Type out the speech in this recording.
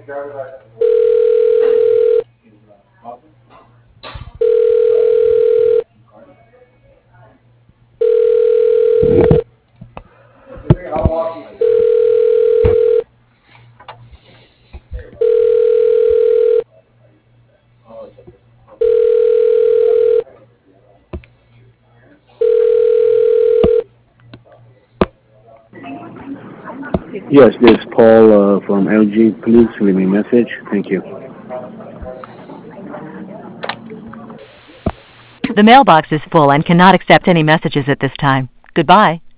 Yes, this is Paul from LG. Please leave me a message. Thank you. The mailbox is full and cannot accept any messages at this time. Goodbye.